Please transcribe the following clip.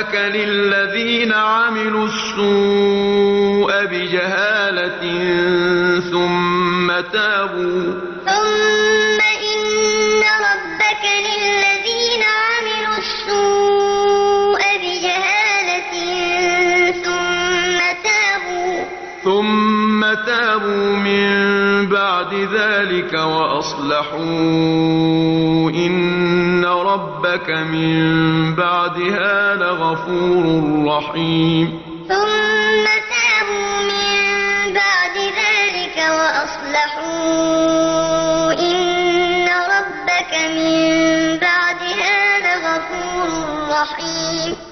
ربك للذين عملوا السوء بجهالة ثم تابوا من بعد ذلك وأصلحوا إن ربك من بعدها لغفور رحيم ثم تابوا من بعد ذلك وأصلحوا